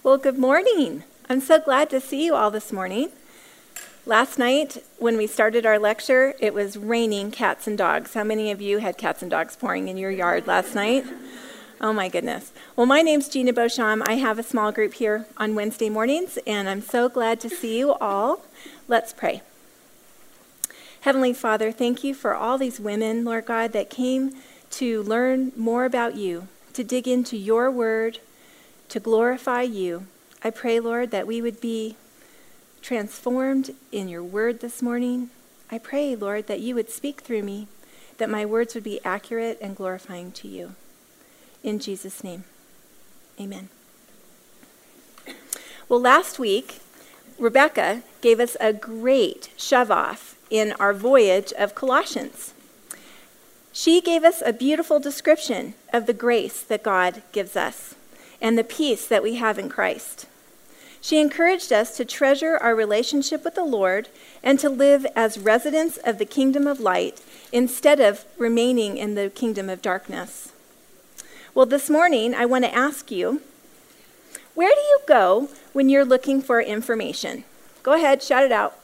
Well, good morning. I'm so glad to see you all this morning. Last night, when we started our lecture, it was raining cats and dogs. How many of you had cats and dogs pouring in your yard last night? Oh my goodness. Well, my name's Gina Beauchamp. I have a small group here on Wednesday mornings, and I'm so glad to see you all. Let's pray. Heavenly Father, thank you for all these women, Lord God, that came to learn more about you, to dig into your word, to glorify you. I pray, Lord, that we would be transformed in your word this morning. I pray, Lord, that you would speak through me, that my words would be accurate and glorifying to you. In Jesus' name, amen. Well, last week, Rebecca gave us a great shove-off in our voyage of Colossians. She gave us a beautiful description of the grace that God gives us and the peace that we have in Christ. She encouraged us to treasure our relationship with the Lord and to live as residents of the kingdom of light instead of remaining in the kingdom of darkness. Well, this morning, I want to ask you, where do you go when you're looking for information? Go ahead, shout it out.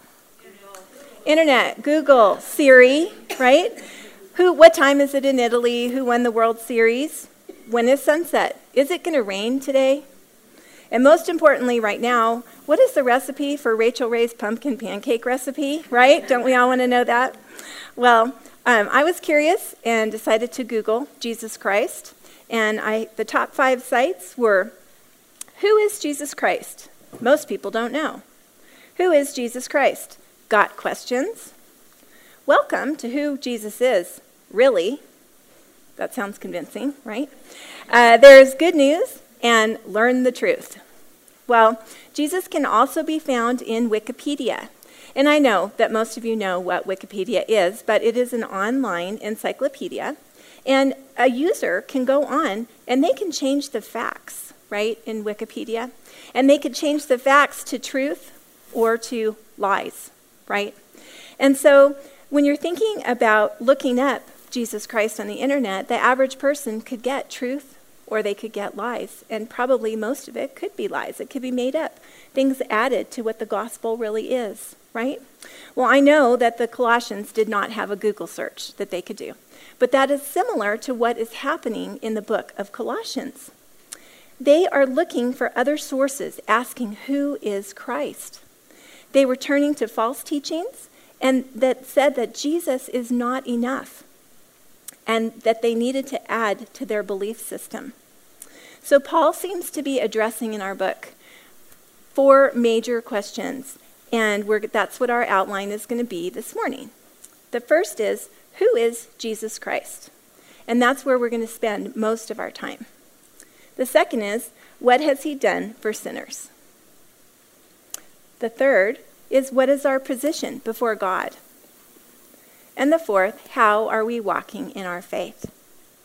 Internet, Google, Siri, right? What time is it in Italy? Who won the World Series? When is sunset? Is it going to rain today? And most importantly right now, what is the recipe for Rachel Ray's pumpkin pancake recipe, right? Don't we all want to know that? Well, I was curious and decided to Google Jesus Christ. And the top 5 sites were, who is Jesus Christ? Most people don't know. Who is Jesus Christ? Got questions? Welcome to who Jesus is. Really? That sounds convincing, right? There's good news and learn the truth. Well, Jesus can also be found in Wikipedia. And I know that most of you know what Wikipedia is, but it is an online encyclopedia. And a user can go on and they can change the facts, right, in Wikipedia. And they could change the facts to truth or to lies, right? And so when you're thinking about looking up Jesus Christ on the internet, the average person could get truth or they could get lies. And probably most of it could be lies. It could be made up. Things added to what the gospel really is, right? Well, I know that the Colossians did not have a Google search that they could do. But that is similar to what is happening in the book of Colossians. They are looking for other sources, asking, who is Christ? They were turning to false teachings and that said that Jesus is not enough and that they needed to add to their belief system. So Paul seems to be addressing in our book 4 major questions, and that's what our outline is going to be this morning. The first is, who is Jesus Christ? And that's where we're going to spend most of our time. The second is, what has he done for sinners? The third is, what is our position before God? And the fourth, how are we walking in our faith?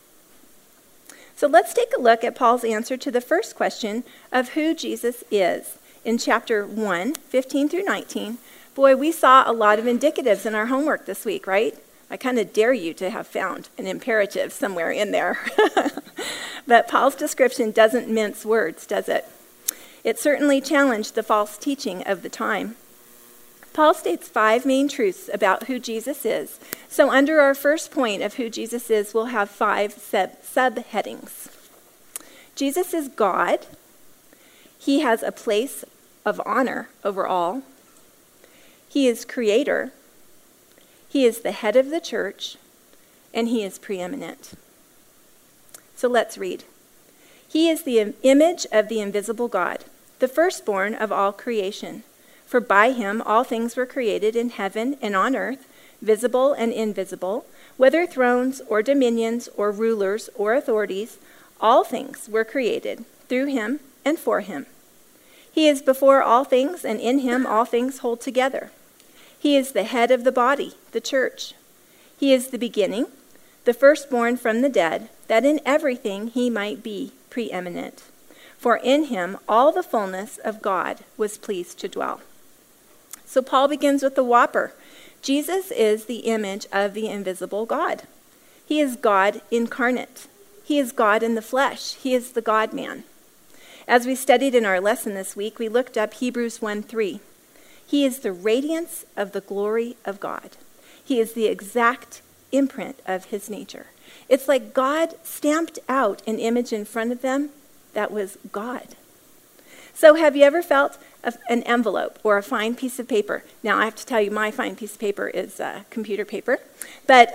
So let's take a look at Paul's answer to the first question of who Jesus is. In chapter 1, 15 through 19, boy, we saw a lot of indicatives in our homework this week, right? I kind of dare you to have found an imperative somewhere in there. But Paul's description doesn't mince words, does it? It certainly challenged the false teaching of the time. Paul states 5 main truths about who Jesus is. So under our first point of who Jesus is, we'll have 5 subheadings. Jesus is God. He has a place of honor over all. He is creator. He is the head of the church, and he is preeminent. So let's read. He is the image of the invisible God, the firstborn of all creation. For by him all things were created in heaven and on earth, visible and invisible, whether thrones or dominions or rulers or authorities, all things were created through him and for him. He is before all things, and in him all things hold together. He is the head of the body, the church. He is the beginning, the firstborn from the dead, that in everything he might be preeminent. For in him all the fullness of God was pleased to dwell. So Paul begins with the whopper. Jesus is the image of the invisible God. He is God incarnate. He is God in the flesh. He is the God-man. As we studied in our lesson this week, we looked up Hebrews 1:3. He is the radiance of the glory of God. He is the exact imprint of his nature. It's like God stamped out an image in front of them that was God. So have you ever felt an envelope or a fine piece of paper? Now, I have to tell you, my fine piece of paper is computer paper. But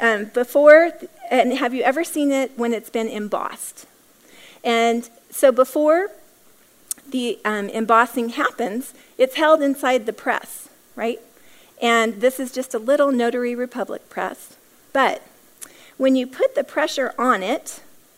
and have you ever seen it when it's been embossed? And so before the embossing happens, it's held inside the press, right? And this is just a little Notary Republic press. But when you put the pressure on it,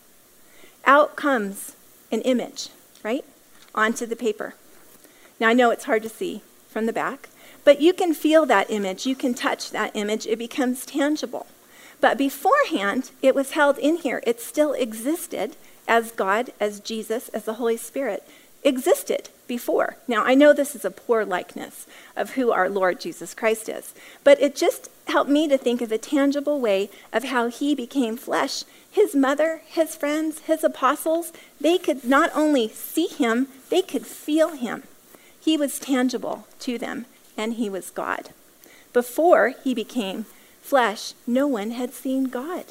out comes an image, right, onto the paper. Now, I know it's hard to see from the back, but you can feel that image. You can touch that image. It becomes tangible. But beforehand, it was held in here. It still existed as God, as Jesus, as the Holy Spirit existed before. Now, I know this is a poor likeness of who our Lord Jesus Christ is, but it just helped me to think of a tangible way of how he became flesh. His mother, his friends, his apostles, they could not only see him, they could feel him. He was tangible to them, and he was God. Before he became flesh, no one had seen God.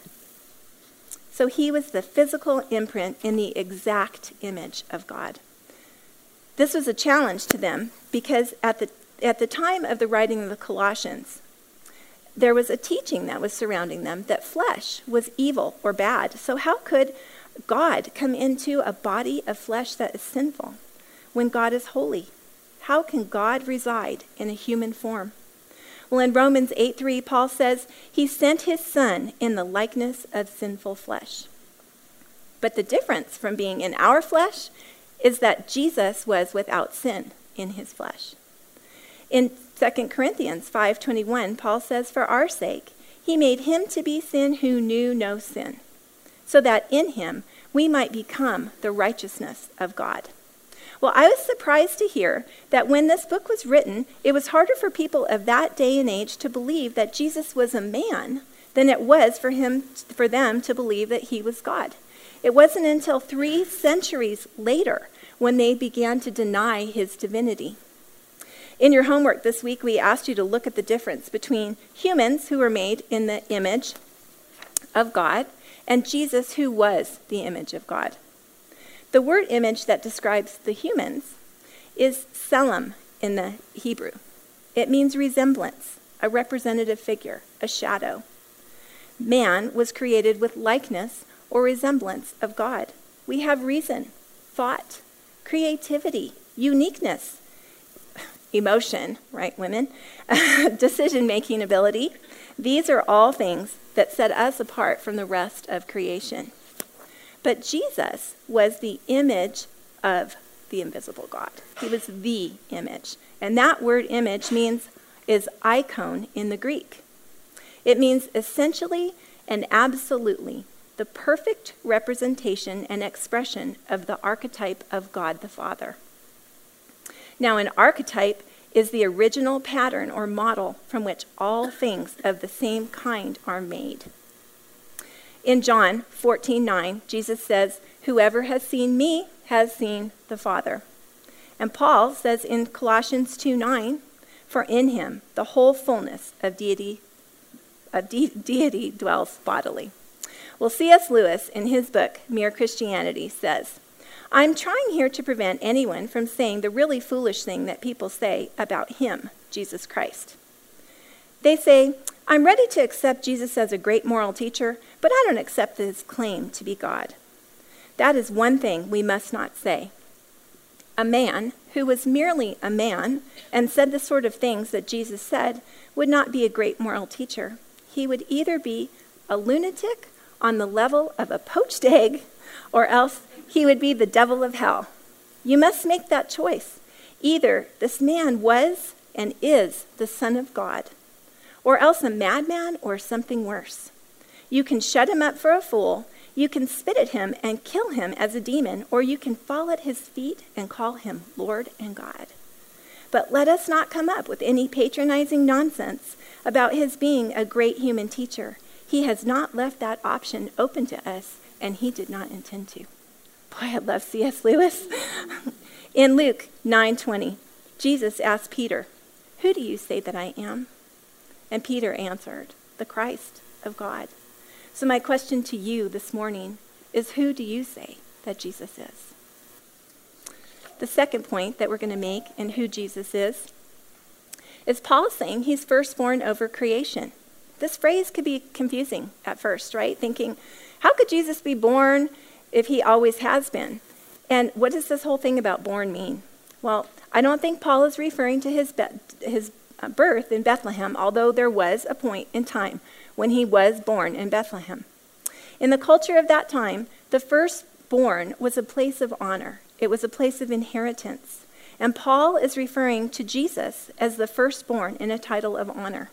So he was the physical imprint in the exact image of God. This was a challenge to them because at the time of the writing of the Colossians, there was a teaching that was surrounding them that flesh was evil or bad. So how could God come into a body of flesh that is sinful when God is holy? How can God reside in a human form? Well, in Romans 8:3, Paul says, he sent his son in the likeness of sinful flesh. But the difference from being in our flesh is that Jesus was without sin in his flesh. In 2 Corinthians 5:21, Paul says, for our sake, he made him to be sin who knew no sin, so that in him we might become the righteousness of God. Well, I was surprised to hear that when this book was written, it was harder for people of that day and age to believe that Jesus was a man than it was for them to believe that he was God. It wasn't until 3 centuries later when they began to deny his divinity. In your homework this week, we asked you to look at the difference between humans who were made in the image of God and Jesus who was the image of God. The word image that describes the humans is tselem in the Hebrew. It means resemblance, a representative figure, a shadow. Man was created with likeness or resemblance of God. We have reason, thought, creativity, uniqueness, emotion, right, women, decision-making ability. These are all things that set us apart from the rest of creation. But Jesus was the image of the invisible God. He was the image. And that word image is icon in the Greek. It means essentially and absolutely the perfect representation and expression of the archetype of God the Father. Now, an archetype is the original pattern or model from which all things of the same kind are made. In John 14:9, Jesus says, whoever has seen me has seen the Father. And Paul says in Colossians 2:9, for in him the whole fullness of deity dwells bodily. Well, C.S. Lewis, in his book, Mere Christianity, says, I'm trying here to prevent anyone from saying the really foolish thing that people say about him, Jesus Christ. They say, I'm ready to accept Jesus as a great moral teacher, but I don't accept his claim to be God. That is one thing we must not say. A man who was merely a man and said the sort of things that Jesus said would not be a great moral teacher. He would either be a lunatic on the level of a poached egg, or else he would be the devil of hell. You must make that choice. Either this man was and is the Son of God, or else a madman or something worse. You can shut him up for a fool, you can spit at him and kill him as a demon, or you can fall at his feet and call him Lord and God. But let us not come up with any patronizing nonsense about his being a great human teacher. He has not left that option open to us, and he did not intend to. Boy, I love C.S. Lewis. In Luke 9:20, Jesus asked Peter, "Who do you say that I am?" And Peter answered, "The Christ of God." So my question to you this morning is, who do you say that Jesus is? The second point that we're going to make in who Jesus is Paul saying he's firstborn over creation. This phrase could be confusing at first, right? Thinking, how could Jesus be born if he always has been? And what does this whole thing about born mean? Well, I don't think Paul is referring to his birth in Bethlehem, although there was a point in time when he was born in Bethlehem. In the culture of that time, the firstborn was a place of honor. It was a place of inheritance. And Paul is referring to Jesus as the firstborn in a title of honor.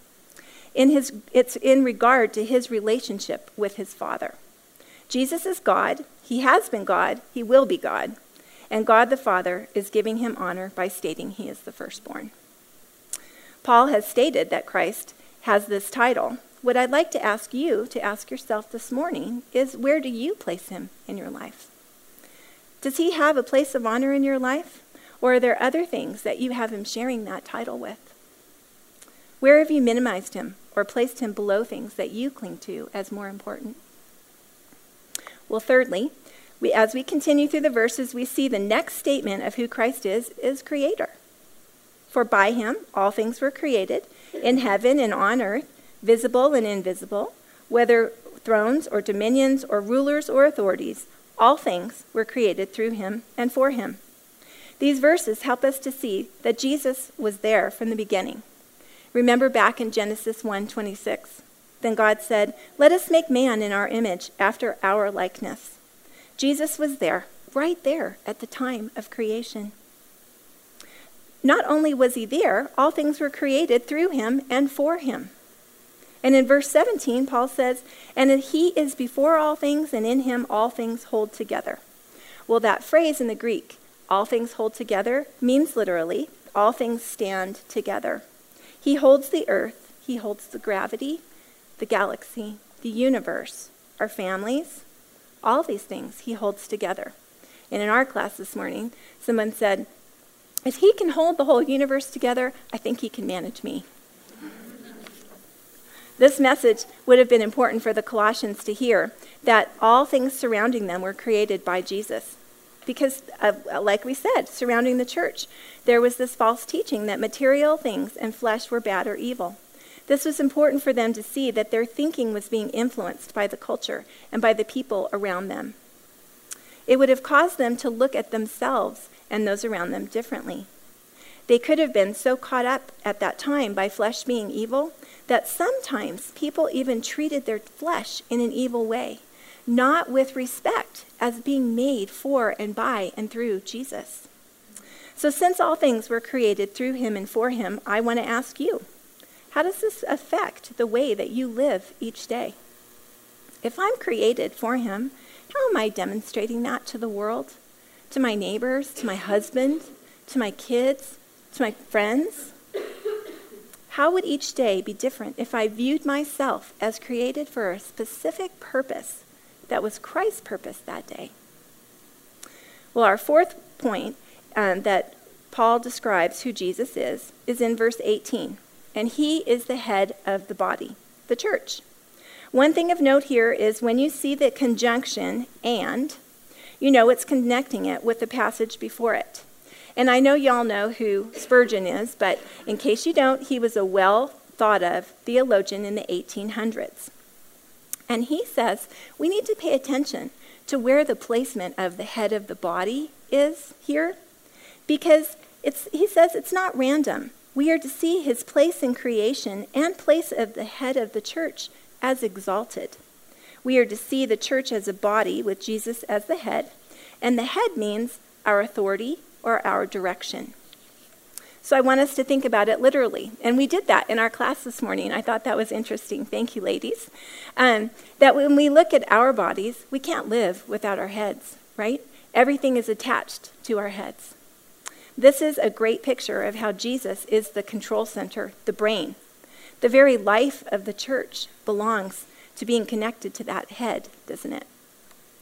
It's in regard to his relationship with his Father. Jesus is God. He has been God. He will be God. And God the Father is giving him honor by stating he is the firstborn. Paul has stated that Christ has this title. What I'd like to ask you to ask yourself this morning is, where do you place him in your life? Does he have a place of honor in your life? Or are there other things that you have him sharing that title with? Where have you minimized him or placed him below things that you cling to as more important? Well, thirdly, as we continue through the verses, we see the next statement of who Christ is creator. For by him all things were created, in heaven and on earth, visible and invisible, whether thrones or dominions or rulers or authorities, all things were created through him and for him. These verses help us to see that Jesus was there from the beginning. Remember back in Genesis 1:26. Then God said, "Let us make man in our image, after our likeness." Jesus was there, right there at the time of creation. Not only was he there, all things were created through him and for him. And in verse 17, Paul says, "And he is before all things, and in him all things hold together." Well, that phrase in the Greek, "all things hold together," means literally, all things stand together. He holds the earth, he holds the gravity, the galaxy, the universe, our families, all these things he holds together. And in our class this morning, someone said, if he can hold the whole universe together, I think he can manage me. This message would have been important for the Colossians to hear, that all things surrounding them were created by Jesus. Because, like we said, surrounding the church, there was this false teaching that material things and flesh were bad or evil. This was important for them to see, that their thinking was being influenced by the culture and by the people around them. It would have caused them to look at themselves and those around them differently. They could have been so caught up at that time by flesh being evil that sometimes people even treated their flesh in an evil way, not with respect as being made for and by and through Jesus. So since all things were created through him and for him, I want to ask you, how does this affect the way that you live each day? If I'm created for him, how am I demonstrating that to the world, to my neighbors, to my husband, to my kids, to my friends? How would each day be different if I viewed myself as created for a specific purpose that was Christ's purpose that day? Well, our fourth point that Paul describes who Jesus is in verse 18. And he is the head of the body, the church. One thing of note here is when you see the conjunction "and," you know it's connecting it with the passage before it. And I know y'all know who Spurgeon is, but in case you don't, he was a well-thought-of theologian in the 1800s. And he says we need to pay attention to where the placement of the head of the body is here, because he says it's not random. We are to see his place in creation and place of the head of the church as exalted. We are to see the church as a body with Jesus as the head, and the head means our authority or our direction. So I want us to think about it literally, and we did that in our class this morning. I thought that was interesting. Thank you, ladies. That when we look at our bodies, we can't live without our heads, right? Everything is attached to our heads. This is a great picture of how Jesus is the control center, the brain. The very life of the church belongs to being connected to that head, doesn't it?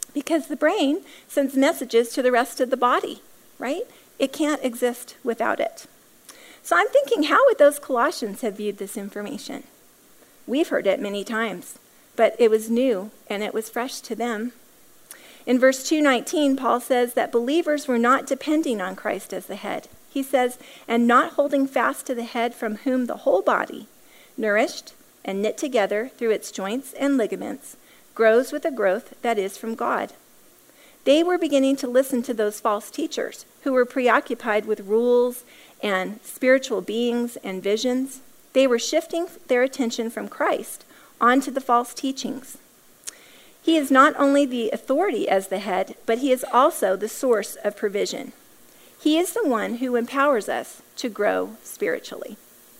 because the brain sends messages to the rest of the body, right? It can't exist without it. So I'm thinking, how would those Colossians have viewed this information? We've heard it many times, but it was new and it was fresh to them. In verse 2:19, Paul says that believers were not depending on Christ as the head. He says, and not holding fast to the head, from whom the whole body, nourished and knit together through its joints and ligaments, grows with a growth that is from God. They were beginning to listen to those false teachers who were preoccupied with rules and spiritual beings and visions. They were shifting their attention from Christ onto the false teachings. He is not only the authority as the head, but he is also the source of provision. He is the one who empowers us to grow spiritually.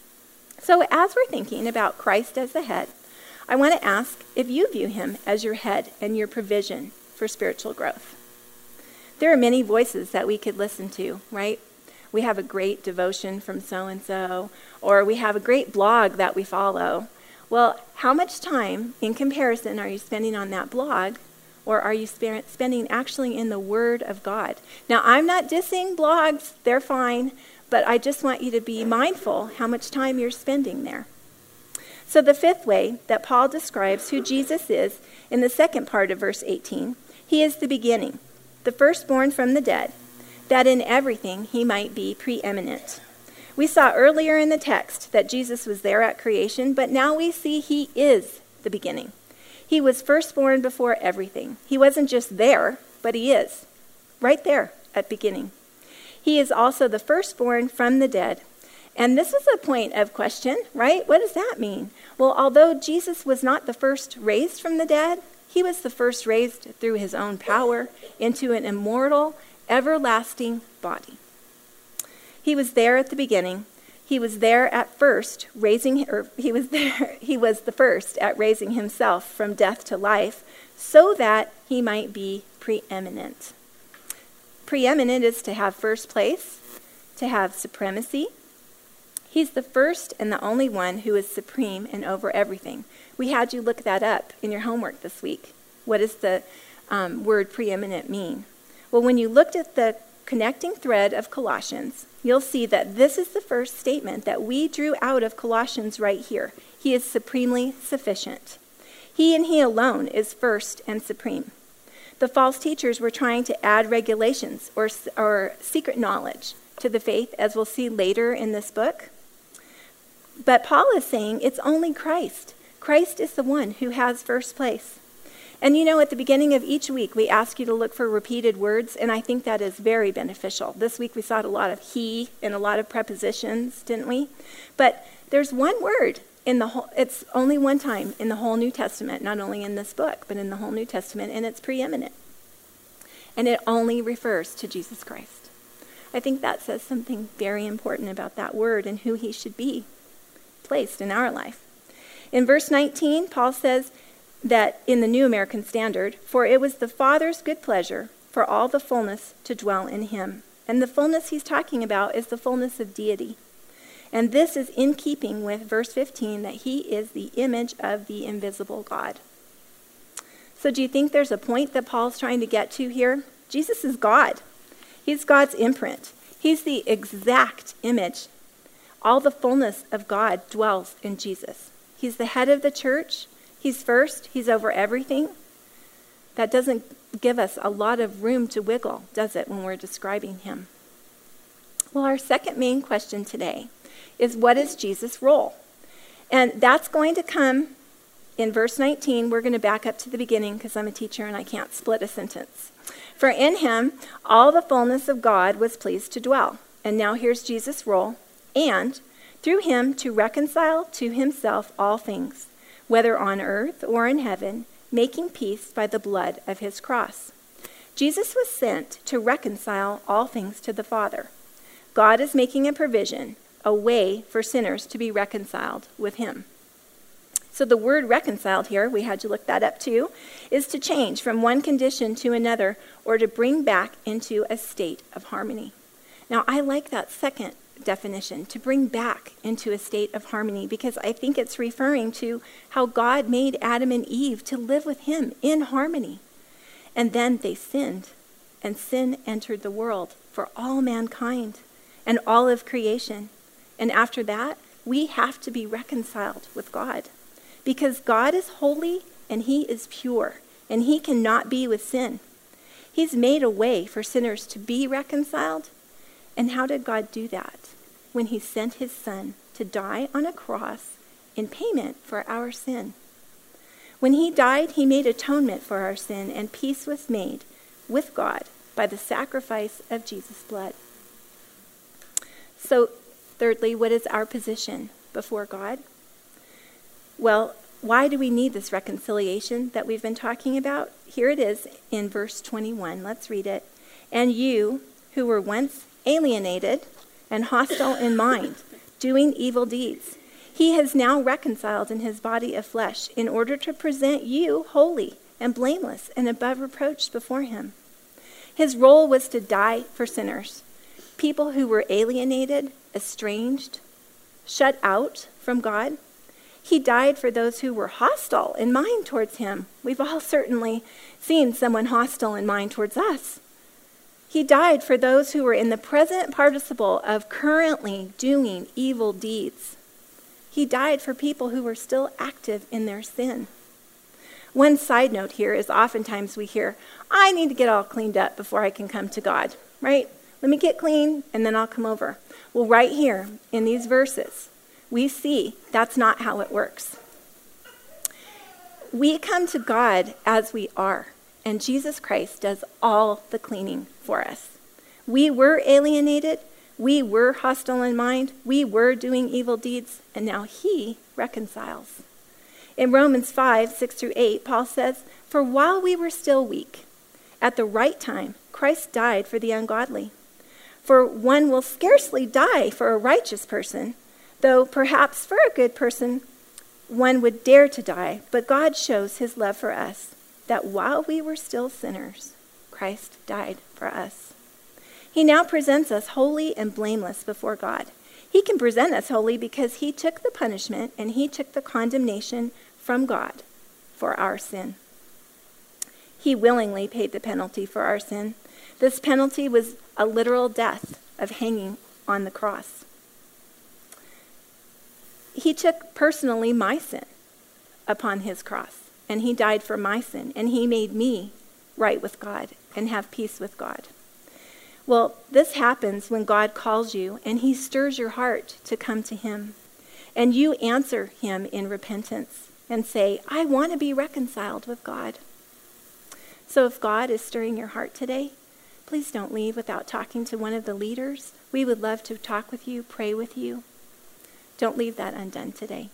So as we're thinking about Christ as the head, I want to ask if you view him as your head and your provision for spiritual growth. There are many voices that we could listen to, right? We have a great devotion from so-and-so, or we have a great blog that we follow. Well, how much time in comparison are you spending on that blog, or are you spending actually in the Word of God? Now, I'm not dissing blogs, they're fine, but I just want you to be mindful how much time you're spending there. So the fifth way that Paul describes who Jesus is in the second part of verse 18, he is the beginning, the firstborn from the dead, that in everything he might be preeminent. We saw earlier in the text that Jesus was there at creation, but now we see he is the beginning. He was firstborn before everything. He wasn't just there, but he is right there at beginning. He is also the firstborn from the dead. And this is a point of question, right? What does that mean? Well, although Jesus was not the first raised from the dead, he was the first raised through his own power into an immortal, everlasting body. He was there at the beginning. He was there at first, he was the first at raising himself from death to life, so that he might be preeminent. Preeminent is to have first place, to have supremacy. He's the first and the only one who is supreme and over everything. We had you look that up in your homework this week. What does the word preeminent mean? Well, when you looked at the connecting thread of Colossians, you'll see that this is the first statement that we drew out of Colossians right here. He is supremely sufficient. He and he alone is first and supreme. The false teachers were trying to add regulations or secret knowledge to the faith, as we'll see later in this book. But Paul is saying it's only Christ. Christ is the one who has first place. And you know, at the beginning of each week, we ask you to look for repeated words, and I think that is very beneficial. This week we saw a lot of he and a lot of prepositions, didn't we? But there's one word in the whole, it's only one time in the whole New Testament, not only in this book, but in the whole New Testament, and it's preeminent. And it only refers to Jesus Christ. I think that says something very important about that word and who he should be placed in our life. In verse 19, Paul says that in the New American Standard, for it was the Father's good pleasure for all the fullness to dwell in him. And the fullness he's talking about is the fullness of deity. And this is in keeping with verse 15, that he is the image of the invisible God. So do you think there's a point that Paul's trying to get to here? Jesus is God. He's God's imprint. He's the exact image. All the fullness of God dwells in Jesus. He's the head of the church. He's first. He's over everything. That doesn't give us a lot of room to wiggle, does it, when we're describing him? Well, our second main question today is, what is Jesus' role? And that's going to come in verse 19. We're going to back up to the beginning because I'm a teacher and I can't split a sentence. For in him, all the fullness of God was pleased to dwell. And now here's Jesus' role. And through him to reconcile to himself all things, whether on earth or in heaven, making peace by the blood of his cross. Jesus was sent to reconcile all things to the Father. God is making a provision, a way for sinners to be reconciled with him. So the word reconciled here, we had to look that up too, is to change from one condition to another or to bring back into a state of harmony. Now, I like that second definition, to bring back into a state of harmony, because I think it's referring to how God made Adam and Eve to live with him in harmony. And then they sinned, and sin entered the world for all mankind and all of creation. And after that, we have to be reconciled with God, because God is holy and he is pure, and he cannot be with sin. He's made a way for sinners to be reconciled. And how did God do that? When he sent his son to die on a cross in payment for our sin. When he died, he made atonement for our sin, and peace was made with God by the sacrifice of Jesus' blood. So, thirdly, what is our position before God? Well, why do we need this reconciliation that we've been talking about? Here it is in verse 21. Let's read it. And you, who were once alienated and hostile in mind, doing evil deeds, he has now reconciled in his body of flesh in order to present you holy and blameless and above reproach before him. His role was to die for sinners, people who were alienated, estranged, shut out from God. He died for those who were hostile in mind towards him. We've all certainly seen someone hostile in mind towards us. He died for those who were in the present participle of currently doing evil deeds. He died for people who were still active in their sin. One side note here is oftentimes we hear, I need to get all cleaned up before I can come to God, right? Let me get clean and then I'll come over. Well, right here in these verses, we see that's not how it works. We come to God as we are, and Jesus Christ does all the cleaning for us. We were alienated. We were hostile in mind. We were doing evil deeds, and now he reconciles. In Romans 5, 6-8, Paul says, For while we were still weak, at the right time, Christ died for the ungodly. For one will scarcely die for a righteous person, though perhaps for a good person one would dare to die. But God shows his love for us, that while we were still sinners, Christ died for us. He now presents us holy and blameless before God. He can present us holy because he took the punishment and he took the condemnation from God for our sin. He willingly paid the penalty for our sin. This penalty was a literal death of hanging on the cross. He took personally my sin upon his cross, and he died for my sin, and he made me right with God and have peace with God. Well, this happens when God calls you and he stirs your heart to come to him. And you answer him in repentance and say, I want to be reconciled with God. So if God is stirring your heart today, please don't leave without talking to one of the leaders. We would love to talk with you, pray with you. Don't leave that undone today.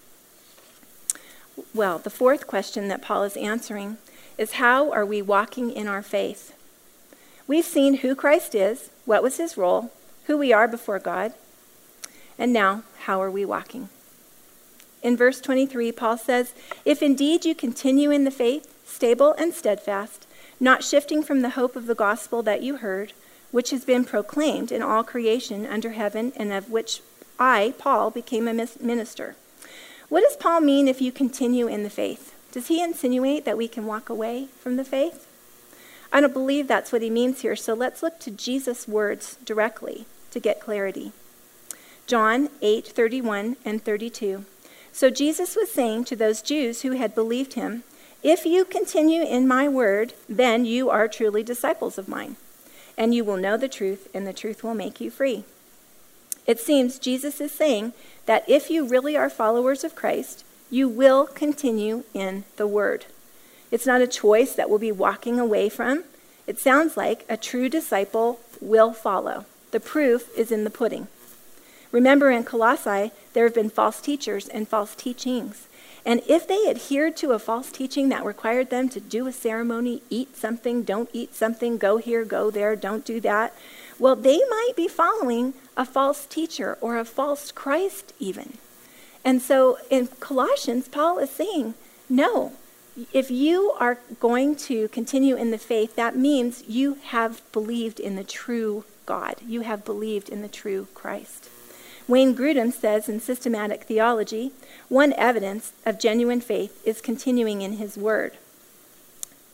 Well, the fourth question that Paul is answering is, how are we walking in our faith? We've seen who Christ is, what was his role, who we are before God, and now, how are we walking? In verse 23, Paul says, If indeed you continue in the faith, stable and steadfast, not shifting from the hope of the gospel that you heard, which has been proclaimed in all creation under heaven, and of which I, Paul, became a minister. What does Paul mean if you continue in the faith? Does he insinuate that we can walk away from the faith? I don't believe that's what he means here, so let's look to Jesus' words directly to get clarity. John 8:31 and 32. So Jesus was saying to those Jews who had believed him, If you continue in my word, then you are truly disciples of mine, and you will know the truth, and the truth will make you free. It seems Jesus is saying that if you really are followers of Christ, you will continue in the word. It's not a choice that we'll be walking away from. It sounds like a true disciple will follow. The proof is in the pudding. Remember in Colossae, there have been false teachers and false teachings. And if they adhered to a false teaching that required them to do a ceremony, eat something, don't eat something, go here, go there, don't do that, well, they might be following a false teacher or a false Christ even. And so in Colossians, Paul is saying, no, if you are going to continue in the faith, that means you have believed in the true God. You have believed in the true Christ. Wayne Grudem says in Systematic Theology, one evidence of genuine faith is continuing in his word.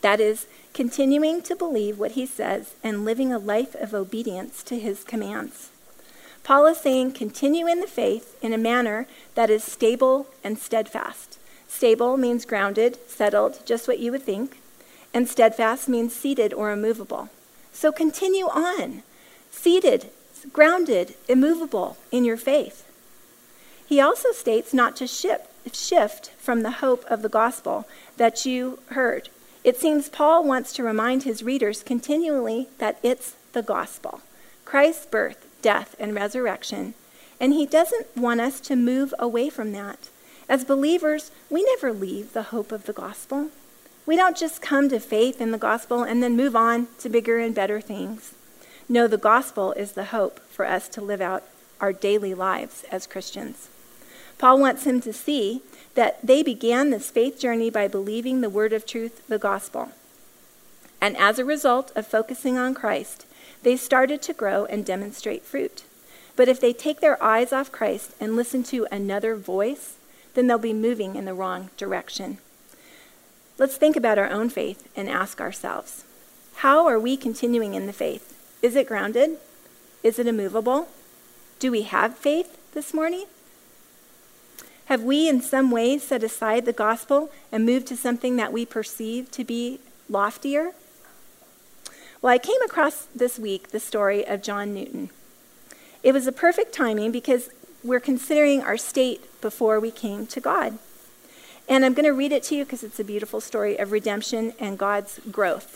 That is, continuing to believe what he says and living a life of obedience to his commands. Paul is saying continue in the faith in a manner that is stable and steadfast. Stable means grounded, settled, just what you would think, and steadfast means seated or immovable. So continue on, seated, grounded, immovable in your faith. He also states not to shift from the hope of the gospel that you heard. It seems Paul wants to remind his readers continually that it's the gospel, Christ's birth, death, and resurrection, and he doesn't want us to move away from that. As believers, we never leave the hope of the gospel. We don't just come to faith in the gospel and then move on to bigger and better things. No, the gospel is the hope for us to live out our daily lives as Christians. Paul wants him to see that they began this faith journey by believing the word of truth, the gospel. And as a result of focusing on Christ, they started to grow and demonstrate fruit. But if they take their eyes off Christ and listen to another voice, then they'll be moving in the wrong direction. Let's think about our own faith and ask ourselves, how are we continuing in the faith? Is it grounded? Is it immovable? Do we have faith this morning? Have we in some ways set aside the gospel and moved to something that we perceive to be loftier? Well, I came across this week the story of John Newton. It was a perfect timing because we're considering our state before we came to God. And I'm going to read it to you because it's a beautiful story of redemption and God's growth.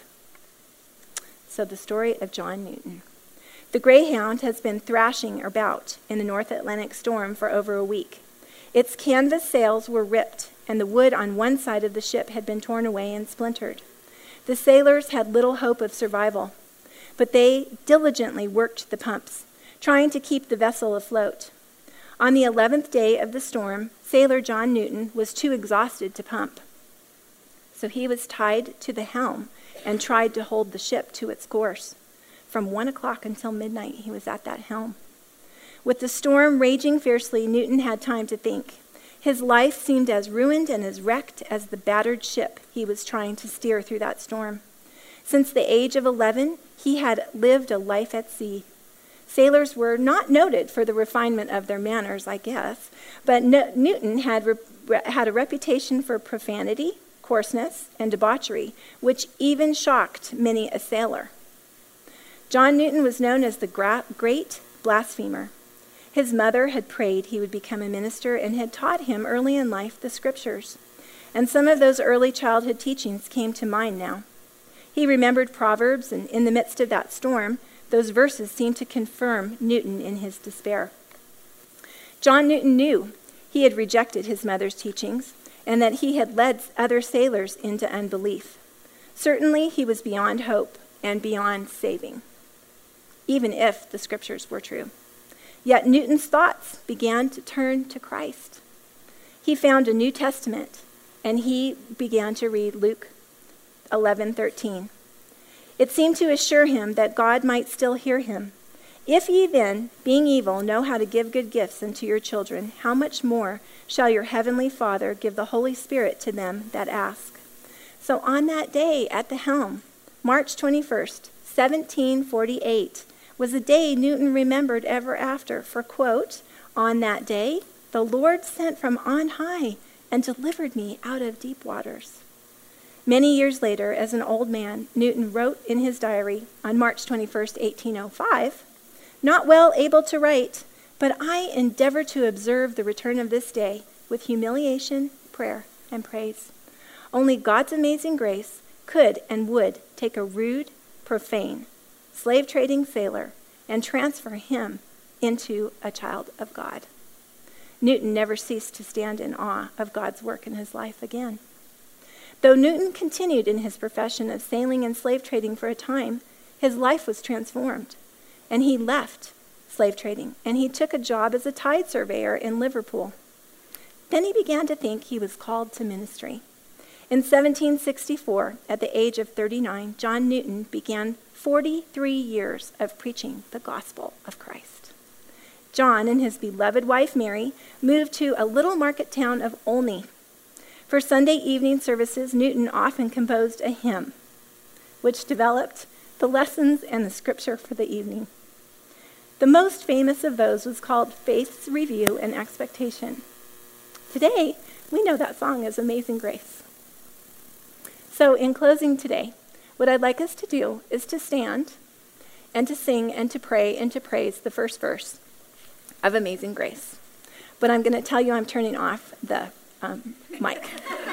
So the story of John Newton. The Greyhound has been thrashing about in the North Atlantic storm for over a week. Its canvas sails were ripped, and the wood on one side of the ship had been torn away and splintered. The sailors had little hope of survival, but they diligently worked the pumps, trying to keep the vessel afloat. On the 11th day of the storm, sailor John Newton was too exhausted to pump. So he was tied to the helm and tried to hold the ship to its course. From 1 o'clock until midnight, he was at that helm. With the storm raging fiercely, Newton had time to think. His life seemed as ruined and as wrecked as the battered ship he was trying to steer through that storm. Since the age of 11, he had lived a life at sea. Sailors were not noted for the refinement of their manners, I guess, but Newton had a reputation for profanity, coarseness, and debauchery, which even shocked many a sailor. John Newton was known as the great blasphemer. His mother had prayed he would become a minister and had taught him early in life the scriptures. And some of those early childhood teachings came to mind now. He remembered Proverbs, and in the midst of that storm, those verses seemed to confirm Newton in his despair. John Newton knew he had rejected his mother's teachings and that he had led other sailors into unbelief. Certainly, he was beyond hope and beyond saving, even if the scriptures were true. Yet Newton's thoughts began to turn to Christ. He found a New Testament, and he began to read Luke 11:13. It seemed to assure him that God might still hear him. If ye then, being evil, know how to give good gifts unto your children, how much more shall your heavenly Father give the Holy Spirit to them that ask? So on that day at the helm, March 21st, 1748, was a day Newton remembered ever after, for, quote, on that day, the Lord sent from on high and delivered me out of deep waters. Many years later, as an old man, Newton wrote in his diary on March 21st, 1805, not well able to write, but I endeavor to observe the return of this day with humiliation, prayer, and praise. Only God's amazing grace could and would take a rude, profane, slave-trading sailor and transfer him into a child of God. Newton never ceased to stand in awe of God's work in his life again. Though Newton continued in his profession of sailing and slave trading for a time, his life was transformed, and he left slave trading, and he took a job as a tide surveyor in Liverpool. Then he began to think he was called to ministry. In 1764, at the age of 39, John Newton began 43 years of preaching the gospel of Christ. John and his beloved wife Mary moved to a little market town of Olney. For Sunday evening services, Newton often composed a hymn, which developed the lessons and the scripture for the evening. The most famous of those was called Faith's Review and Expectation. Today, we know that song as Amazing Grace. So in closing today, what I'd like us to do is to stand and to sing and to pray and to praise the first verse of Amazing Grace. But I'm going to tell you I'm turning off the mic.